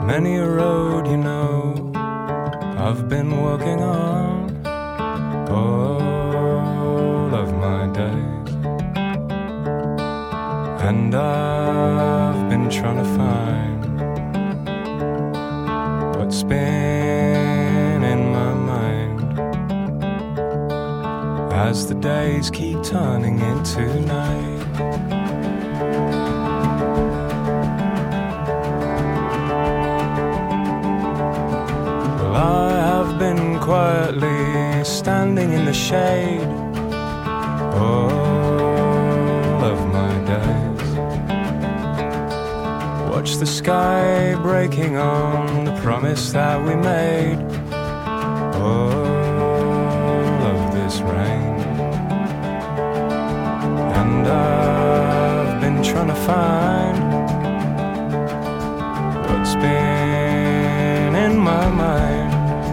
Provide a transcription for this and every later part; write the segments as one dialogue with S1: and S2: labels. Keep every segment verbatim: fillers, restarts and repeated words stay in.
S1: Many a road, you know, I've been walking on all of my days, and I've been trying to find what's been in my mind as the days keep turning into night. I have been quietly standing in the shade all of my days. Watch the sky breaking on the promise that we made. All of this rain, and I've been trying to find what's been in my mind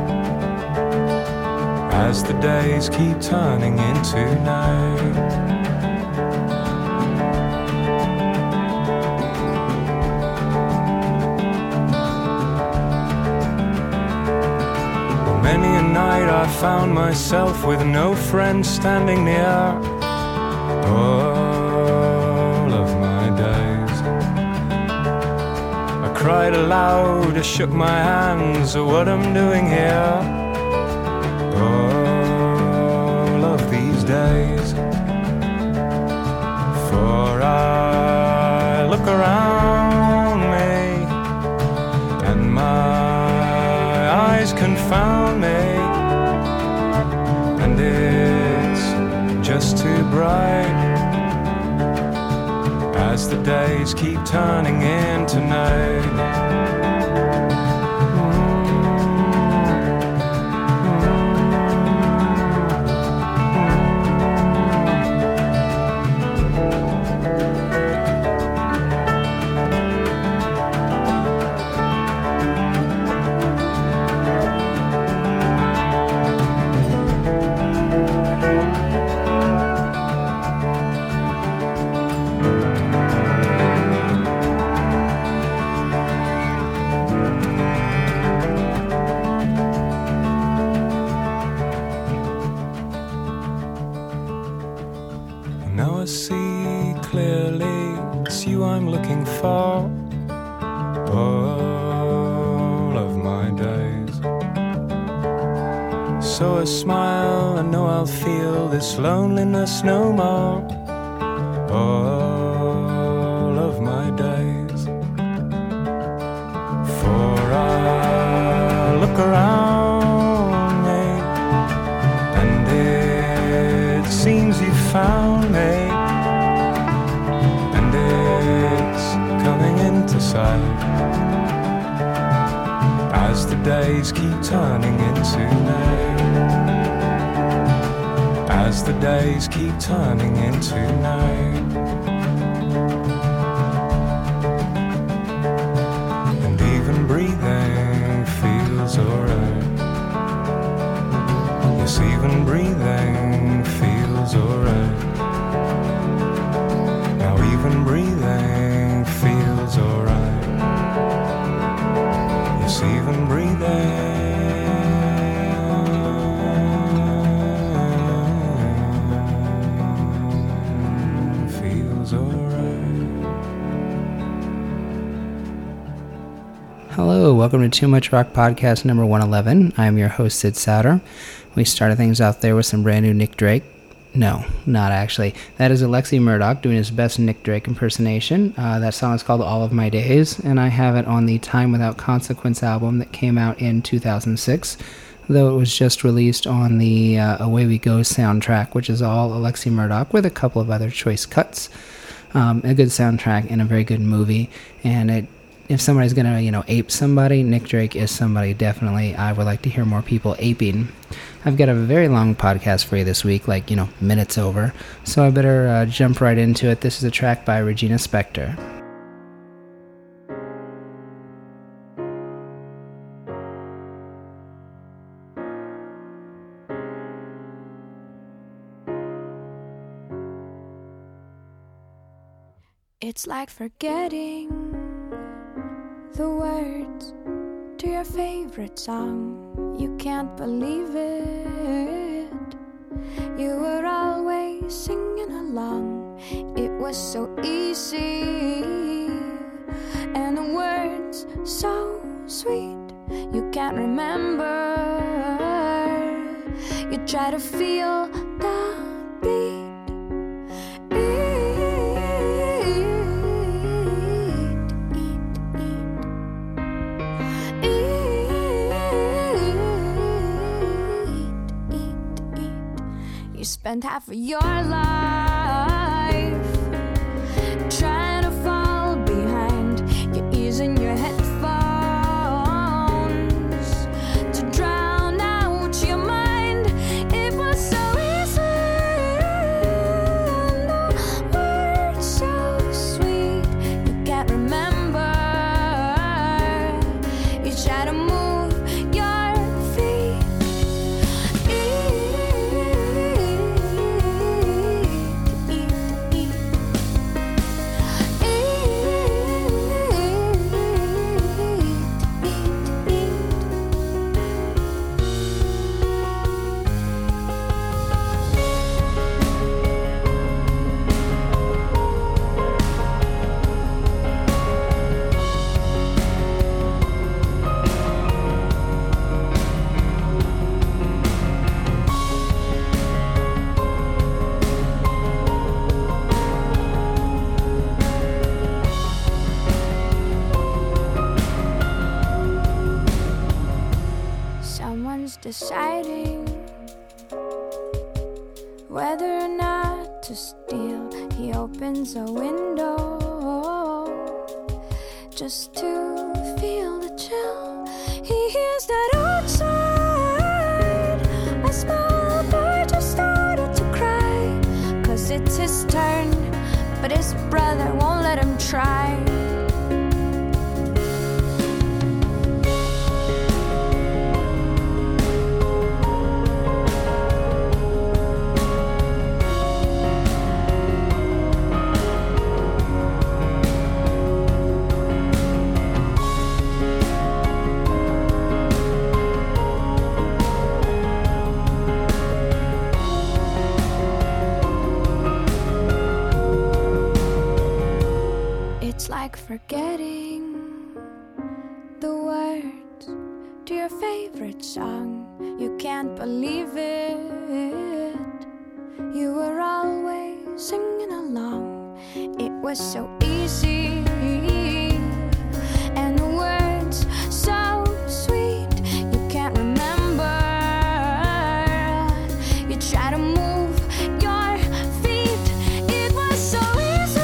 S1: as the days keep turning into night. Well, many a night I found myself with no friends standing near all of my days. I cried aloud, I shook my hands at what I'm doing here all of these days. For I look around me and my eyes confound me, and it's just too bright as the days keep turning into night. Now I see clearly it's you I'm looking for all of my days. So I smile and know I'll feel this loneliness no more all of my days. For I look around me and it seems you found me, and it's coming into sight as the days keep turning into night, as the days keep turning into night. And even breathing feels alright. Yes, even breathing feels alright. Now even breathing feels alright. Yes, even breathing feels alright.
S2: Hello, welcome to Too Much Rock Podcast number one eleven. I'm your host, Sid Souter. We started things out there with some brand new Nick Drake. No, not actually. That is Alexi Murdoch doing his best Nick Drake impersonation. Uh, that song is called All of My Days, and I have it on the Time Without Consequence album that came out in two thousand six, though it was just released on the uh, Away We Go soundtrack, which is all Alexi Murdoch with a couple of other choice cuts. Um, a good soundtrack and a very good movie, and it if somebody's going to, you know, ape somebody, Nick Drake is somebody definitely I would like to hear more people aping. I've got a very long podcast for you this week, like, you know, minutes over, so I better uh, jump right into it. This is a track by Regina Spektor.
S3: It's like forgetting the words to your favorite song. You can't believe it. You were always singing along. It was so easy, and the words so sweet. You can't remember. You try to feel the beat. Spend half of your life trying to fall behind. You're using your headphones to drown out your mind. It was so easy, and the words so sweet. You can't remember. You try to move your feet. Deciding whether or not to steal. He opens a window just to feel the chill. He hears that outside a small boy just started to cry, 'cause it's his turn, but his brother won't let him try. Forgetting the words to your favorite song. You can't believe it. You were always singing along. It was so easy, and the words so sweet. You can't remember. You try to move your feet. It was so easy.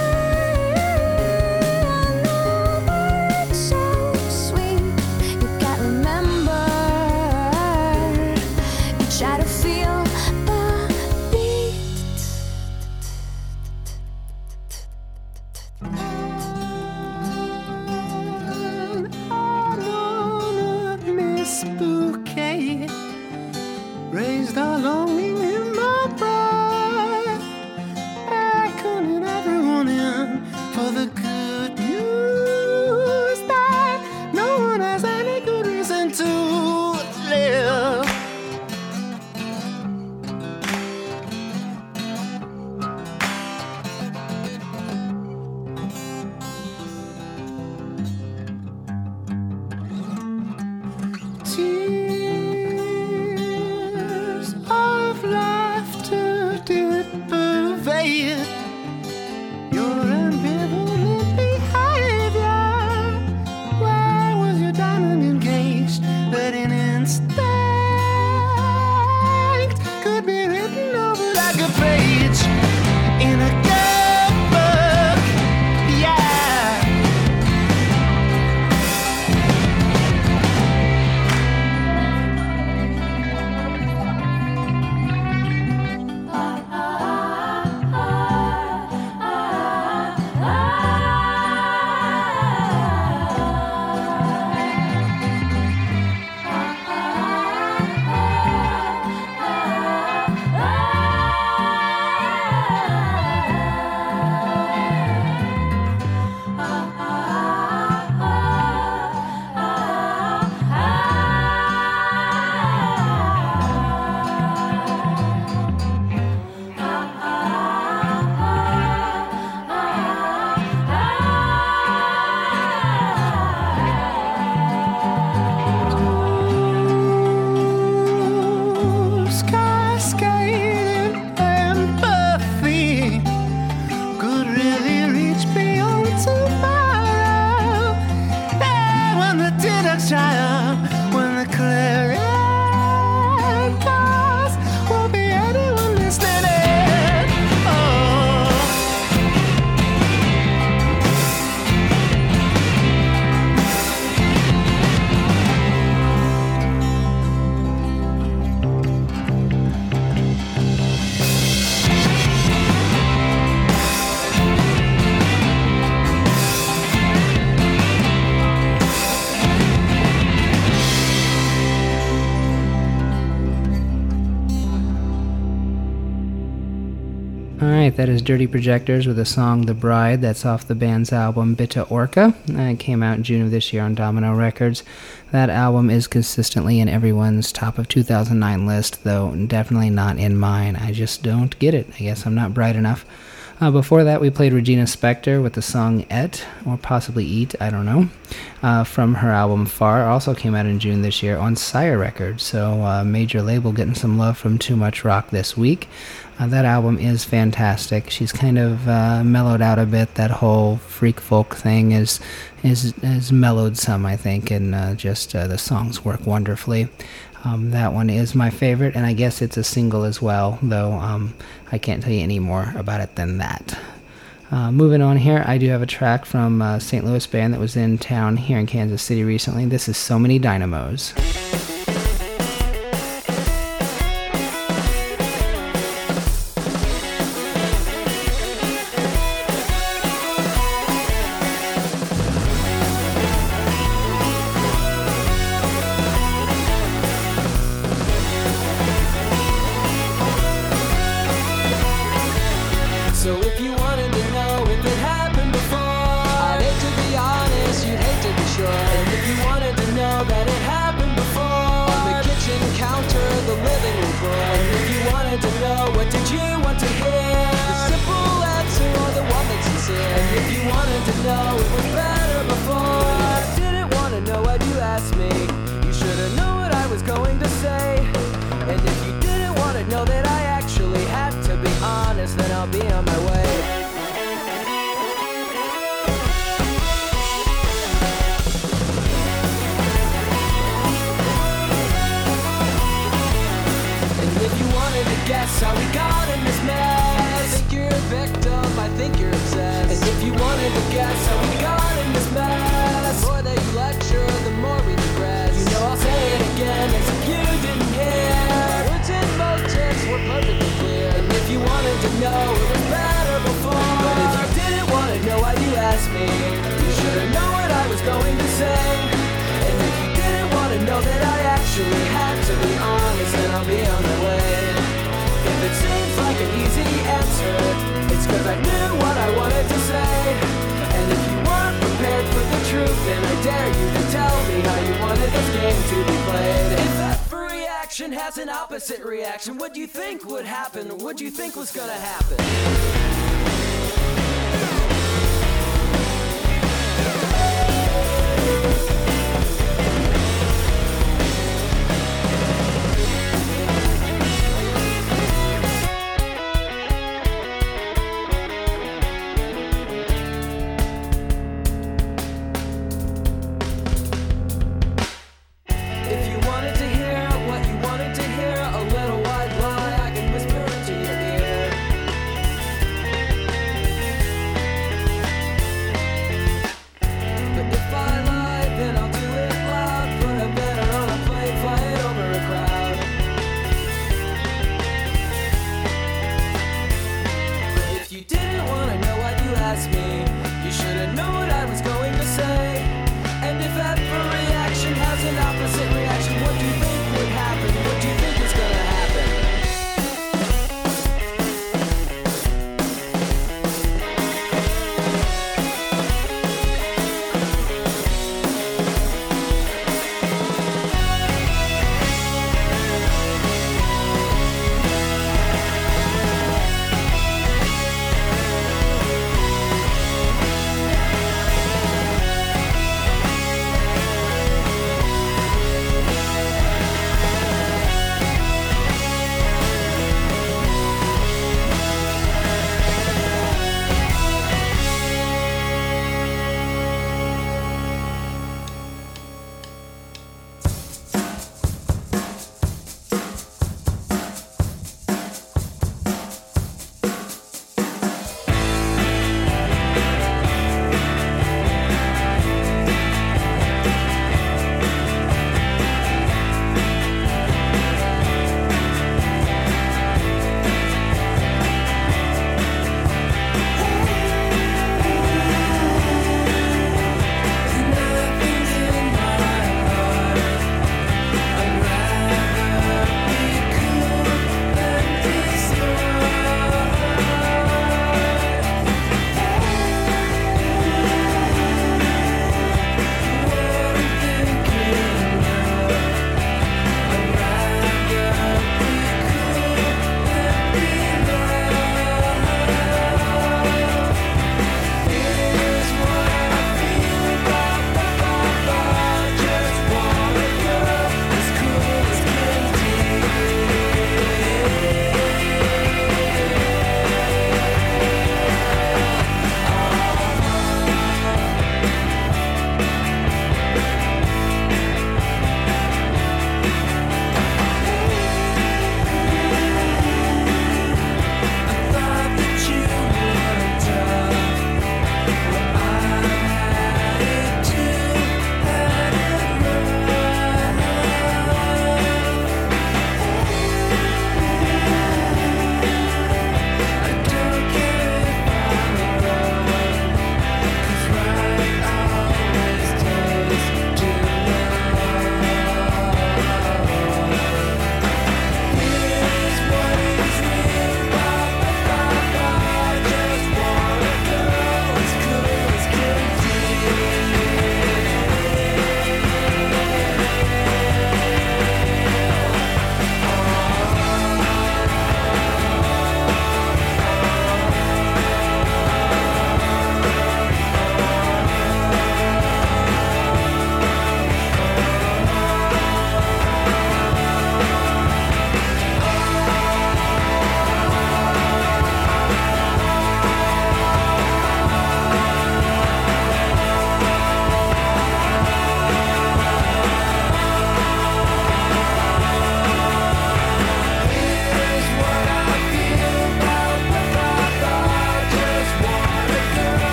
S4: Raised a longing in my breast, beckoning everyone in for the good news that no one has any good reason to live. Tears of laughter did pervade your ambivalent behavior. Why was your diamond engaged? But an instinct could be written over like a page in a good book. Yeah.
S2: Alright, that is Dirty Projectors with the song The Bride. That's off the band's album Bitta Orca. It came out in June of this year on Domino Records. That album is consistently in everyone's top of two thousand nine list, though definitely not in mine. I just don't get it. I guess I'm not bright enough. Uh, before that, we played Regina Spektor with the song Et, or possibly Eat, I don't know, uh, from her album Far. Also came out in June this year on Sire Records, so uh, major label getting some love from Too Much Rock this week. Uh, that album is fantastic. She's kind of uh, mellowed out a bit. That whole freak folk thing is is, is mellowed some, I think, and uh, just uh, the songs work wonderfully. Um, that one is my favorite, and I guess it's a single as well, though um, I can't tell you any more about it than that. Uh, moving on here, I do have a track from a Saint Louis band that was in town here in Kansas City recently. This is So Many Dynamos.
S5: Has an opposite reaction. What do you think would happen? What do you think was gonna happen?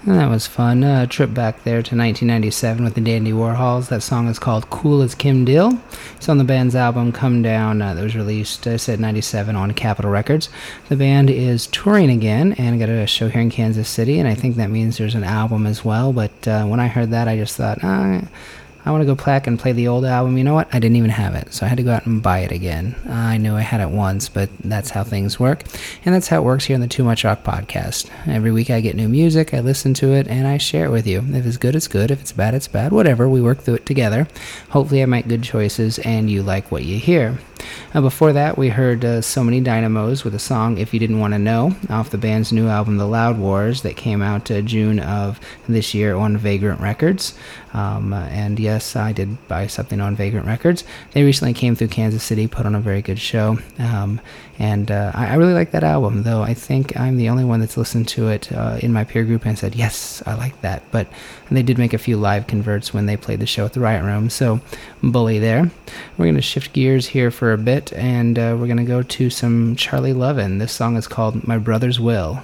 S2: And that was fun. Uh, a trip back there to nineteen ninety-seven with the Dandy Warhols. That song is called Cool as Kim Deal. It's on the band's album Come Down uh, that was released, I said ninety-seven, on Capitol Records. The band is touring again and got a show here in Kansas City, and I think that means there's an album as well. But uh, when I heard that, I just thought, ah, I want to go back and play the old album. You know what? I didn't even have it, so I had to go out and buy it again. I knew I had it once, but that's how things work. And that's how it works here on the Too Much Rock podcast. Every week I get new music, I listen to it, and I share it with you. If it's good, it's good. If it's bad, it's bad. Whatever, we work through it together. Hopefully I make good choices, and you like what you hear. Uh, before that, we heard uh, So Many Dynamos with a song, If You Didn't Want to Know, off the band's new album, The Loud Wars, that came out uh, June of this year on Vagrant Records. Um, uh, and yes, I did buy something on Vagrant Records. They recently came through Kansas City, put on a very good show. Um, and uh, I, I really like that album, though I think I'm the only one that's listened to it uh, in my peer group and said, yes, I like that. But they did make a few live converts when they played the show at the Riot Room, so bully there. We're going to shift gears here for a bit, and uh, we're going to go to some Charlie Lovin. This song is called My Brother's Will.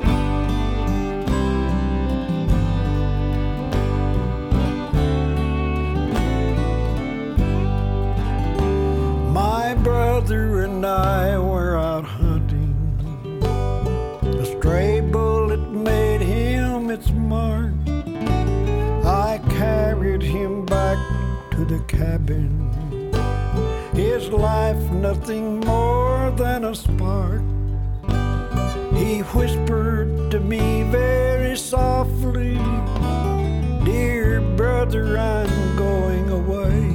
S6: My brother and I were out hunting. A stray bullet made him its mark. I carried him back to the cabin. His life nothing more than a spark. He whispered to me very softly, dear brother, I'm going away.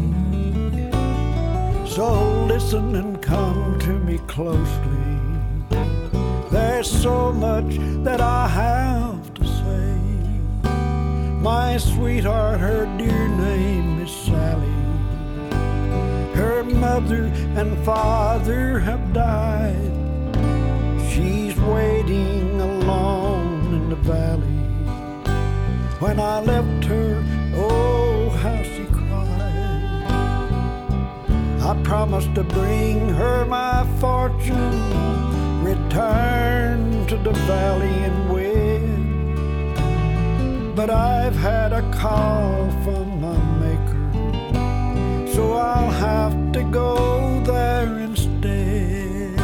S6: So listen and come to me closely. There's so much that I have to say. My sweetheart, her dear name is Sally. Her mother and father have died. She's waiting alone in the valley. When I left her, oh, how she cried. I promised to bring her my fortune, return to the valley and wed. But I've had a call from my maker, so I'll have to go there instead.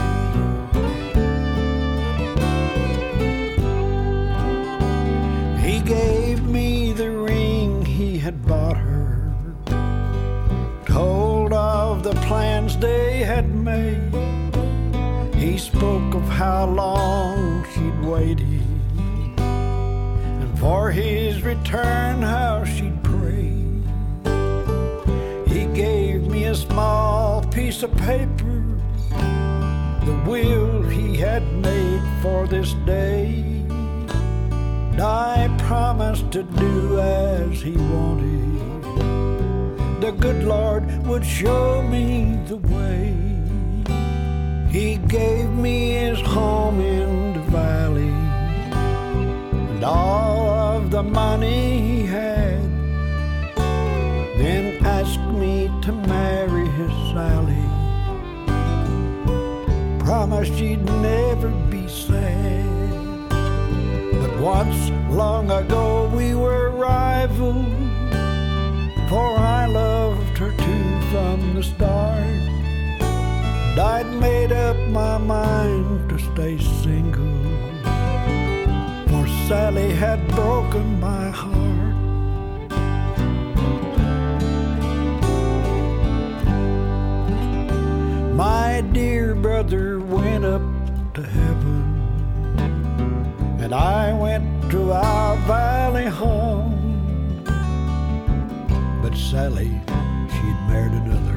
S6: He gave me the ring he had bought her, told of the plans they had made. He spoke of how long she'd waited, and for his return how she'd prayed. He gave me a small piece of paper, the will he had made for this day. And I promised to do as he wanted. The good Lord would show me the way. He gave me his home in the valley and all of the money he had, then asked me to marry his Sally. Promised she'd never be sad. But once long ago we were rivals, for I loved her too from the start. And I'd made up my mind to stay single, for Sally had broken my heart. My dear brother went up to heaven, and I went to our valley home. But Sally, she'd married another.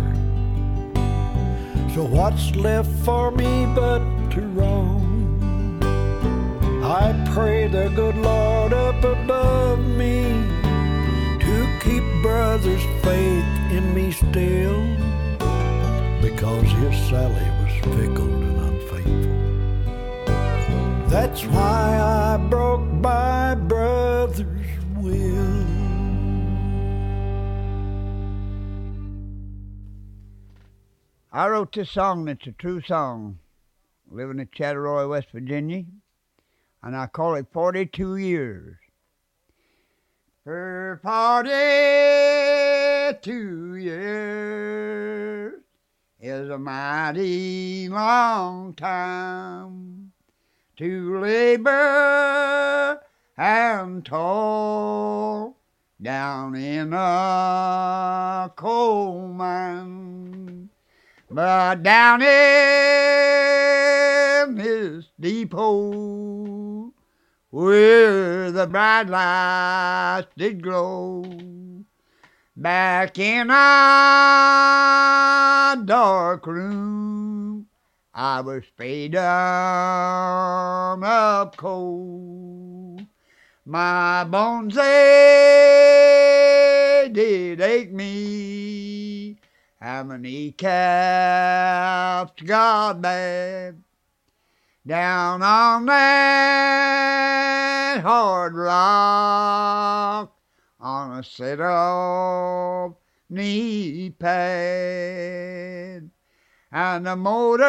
S6: So what's left for me but to roam? I pray the good Lord up above me to keep brother's faith in me still, because his Sally was fickle and unfaithful. That's why I broke my brother's will.
S7: I wrote this song, it's a true song. Living in Chattaroy, West Virginia, and I call it forty-two years. After forty-two years is a mighty long time to labor and toil down in a coal mine. But down in this deep hole where the bright lights did glow, back in a dark room, I was spayed down up cold. My bones, they did ache me, and my kneecaps got bad. Down on that hard rock, on a set of knee pads, and the motors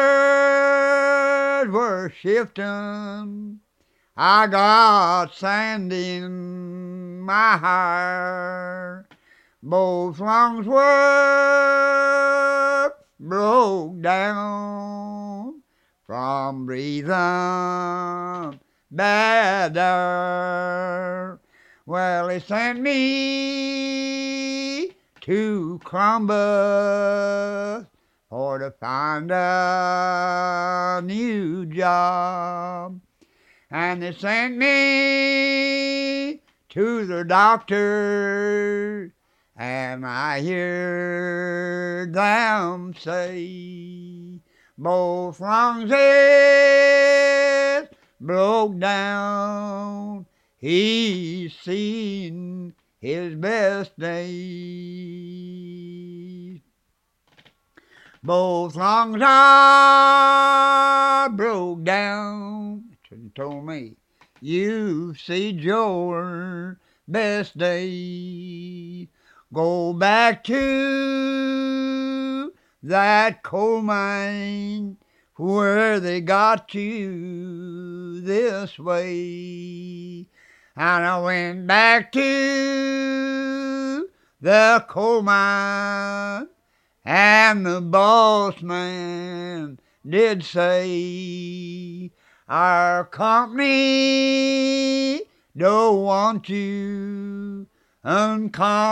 S7: were shifting. I got sand in my hair. Both lungs were broke down from breathing bad air. Well, they sent me to Columbus for to find a new job. And they sent me to the doctor, and I heard them say both lungs is broke down. He's seen his best days. Both lungs are broke down. Told me, you see your best days. Go back to that coal mine where they got you this way. And I went back to the coal mine, and the boss man did say, our company don't want you, and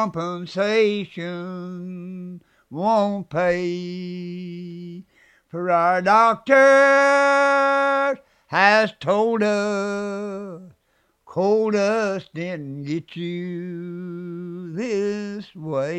S7: compensation won't pay. For our doctor has told us coal dust didn't get you this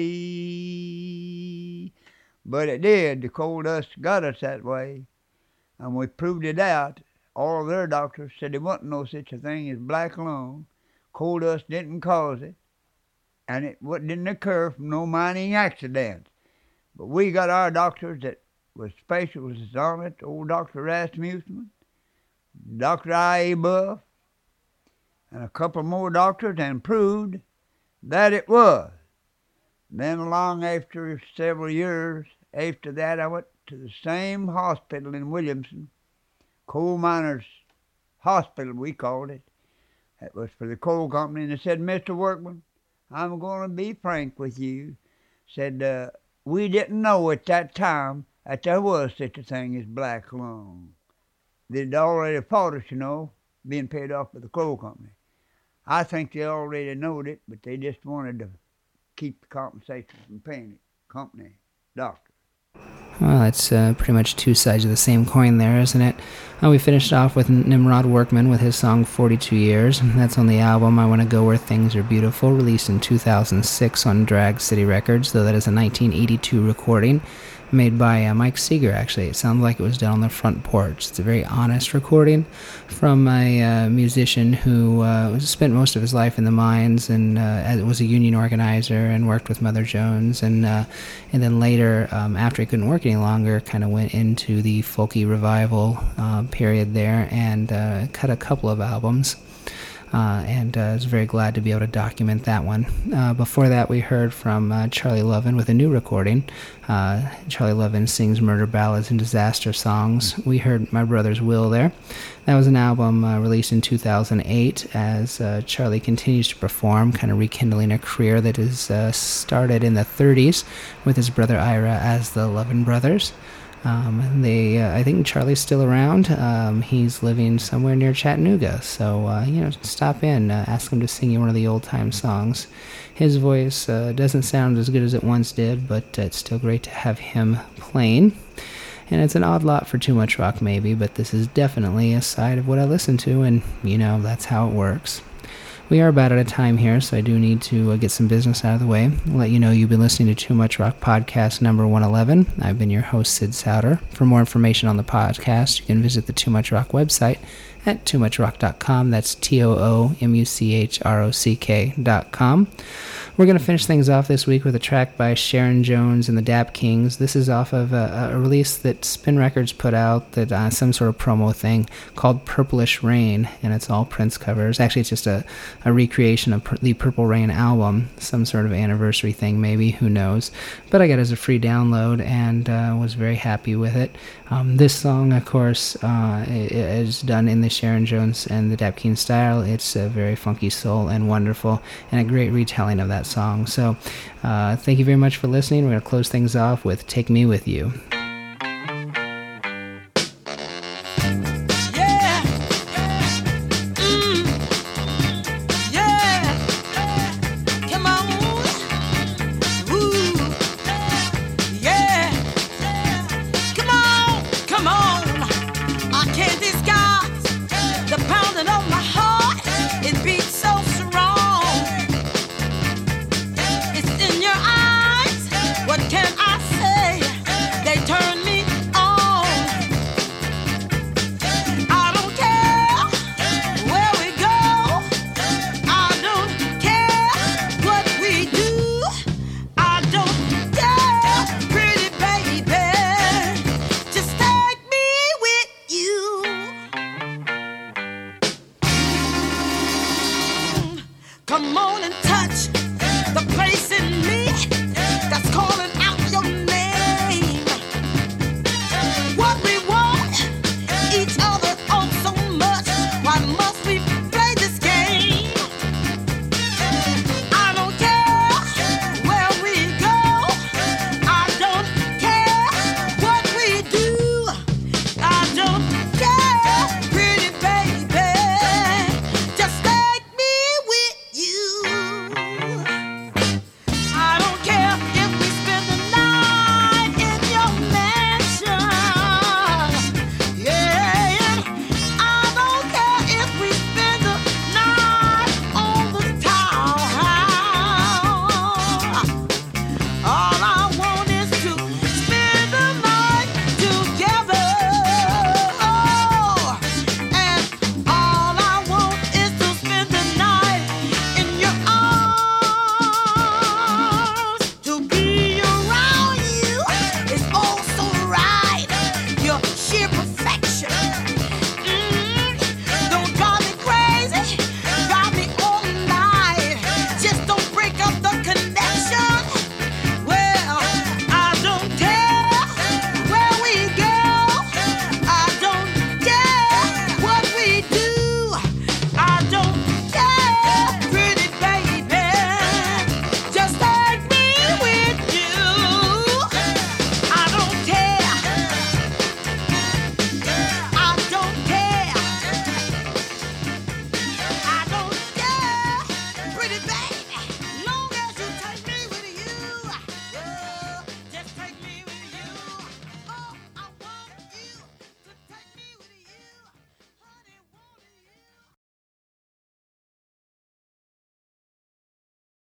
S7: way. But it did. The coal dust got us that way, and we proved it out. All of their doctors said there wasn't no such a thing as black lung. Coal dust didn't cause it, and it didn't occur from no mining accidents. But we got our doctors that was specialists on it, old Doctor Rasmussen, Doctor I A Buff, and a couple more doctors, and proved that it was. Then along after several years after that, I went to the same hospital in Williamson, Coal Miners Hospital, we called it. It was for the coal company. And they said, Mister Workman, I'm going to be frank with you. Said, uh, we didn't know at that time that there was such a thing as black lung. They'd already fought us, you know, being paid off by the coal company. I think they already knowed it, but they just wanted to keep the compensation from paying it. Company, doctor.
S2: Well, that's uh, pretty much two sides of the same coin there, isn't it? Uh, we finished off with Nimrod Workman with his song forty-two years. That's on the album I Want to Go Where Things Are Beautiful, released in two thousand six on Drag City Records, though that is a nineteen eighty-two recording made by uh, Mike Seeger, actually. It sounds like it was done on the front porch. It's a very honest recording from a uh, musician who uh, spent most of his life in the mines and uh, was a union organizer and worked with Mother Jones, and uh, and then later, um, after he couldn't work any longer, kind of went into the folky revival uh, period there and uh, cut a couple of albums. uh, and uh, I was very glad to be able to document that one. Uh, before that, we heard from uh, Charlie Lovin with a new recording. Uh, Charlie Lovin sings murder ballads and disaster songs. We heard My Brother's Will there. That was an album uh, released in two thousand eight as uh, Charlie continues to perform, kind of rekindling a career that is uh, started in the thirties with his brother Ira as the Lovin' Brothers. Um, they, uh, I think Charlie's still around. Um, he's living somewhere near Chattanooga, so uh, you know, stop in, uh, ask him to sing you one of the old-time songs. His voice uh, doesn't sound as good as it once did, but uh, it's still great to have him playing. And it's an odd lot for Too Much Rock, maybe, but this is definitely a side of what I listen to, and, you know, that's how it works. We are about out of time here, so I do need to uh, get some business out of the way. I'll let you know you've been listening to Too Much Rock Podcast number one eleven. I've been your host, Sid Souter. For more information on the podcast, you can visit the Too Much Rock website at too much rock dot com. That's T O O M U C H R O C K dot com. We're going to finish things off this week with a track by Sharon Jones and the Dap Kings. This is off of a, a release that Spin Records put out, that uh, some sort of promo thing called Purplish Rain, and it's all Prince covers. Actually, it's just a, a recreation of the Purple Rain album, some sort of anniversary thing maybe, who knows. But I got it as a free download and uh, was very happy with it. Um, this song, of course, uh, is done in the Sharon Jones and the Dap Kings style. It's a very funky soul and wonderful, and a great retelling of that song. So uh, thank you very much for listening. We're going to close things off with Take Me With You.